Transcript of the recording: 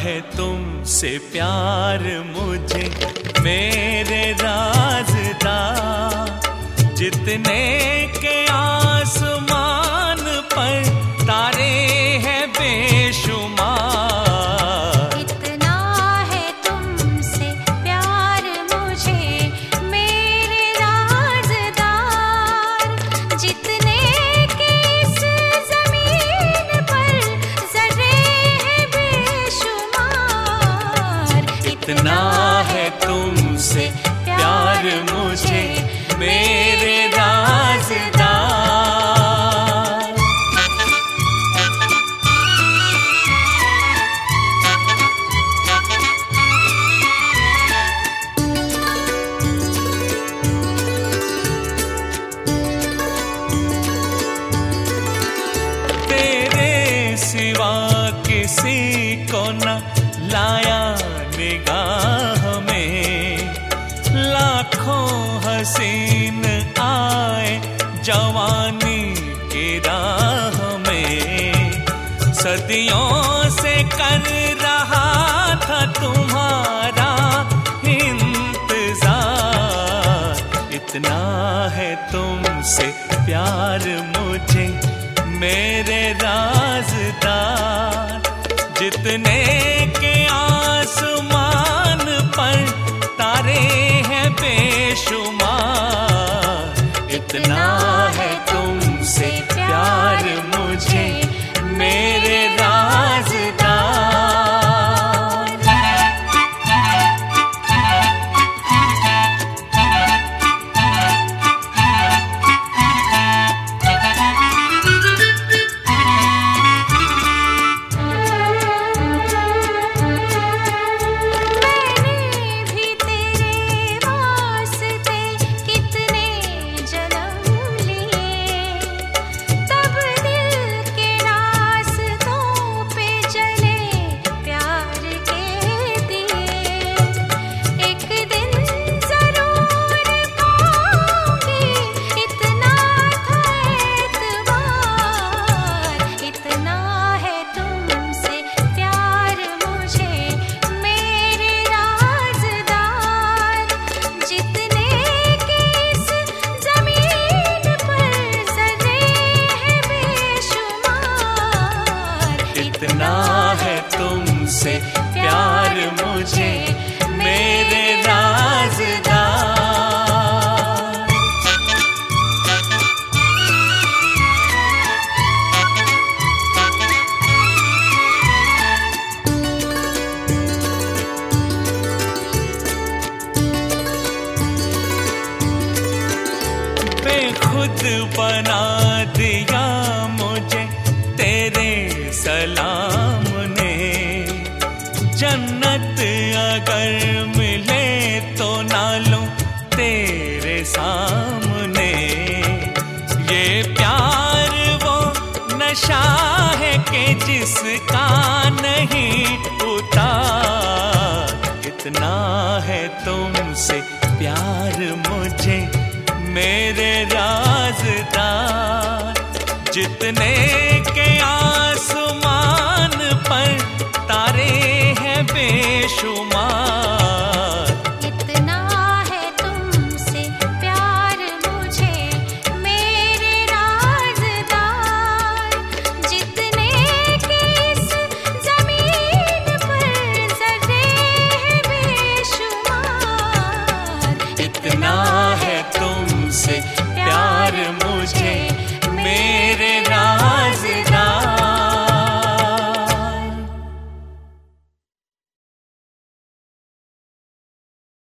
है तुमसे प्यार मुझे मेरे राज़दार, जितने के आसमान पर तारे हैं बेशुमार। इतना है तुमसे प्यार मुझे मेरे राज़दार, जितने के इस ज़मीन पर ज़र्रे हैं बेशुमार। इतना है तुमसे प्यार मुझे मेरे राज़दार। तेरे सिवा किसी को न लाया निगाह में, लाखों हसीन आए जवानी की राह में। सदियों से कर रहा था तुम्हारा इंतजार। इतना है तुमसे प्यार मुझे मेरे राज़दार, जितने के आसमान पर तारे हैं बेशुमार। इतना है तुमसे प्यार मुझे मेरे राज़दार। इतना है तुमसे प्यार मुझे मेरे राज़दार। बेखुद बना दिया मुझे तेरे सलाम ने, जन्नत अगर मिले तो ना लूं तेरे सामने। ये प्यार वो नशा है कि जिसका नहीं उतार। इतना है तुमसे प्यार मुझे मेरे राज़दार, जितने के